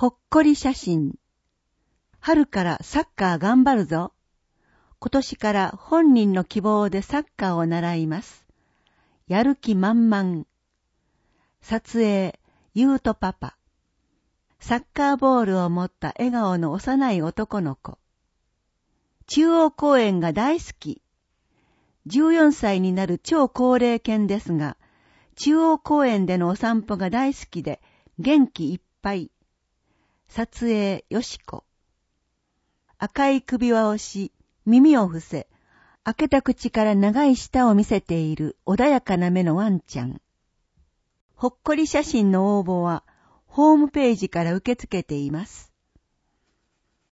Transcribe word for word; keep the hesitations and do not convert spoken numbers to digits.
ほっこり写真。春からサッカー頑張るぞ。今年から本人の希望でサッカーを習います。やる気満々。撮影、ゆうとパパ。サッカーボールを持った笑顔の幼い男の子。中央公園が大好き。じゅうよんさいになる超高齢犬ですが、中央公園でのお散歩が大好きで元気いっぱい。撮影、よしこ。赤い首輪をし、耳を伏せ、開けた口から長い舌を見せている穏やかな目のワンちゃん。ほっこり写真の応募は、ホームページから受け付けています。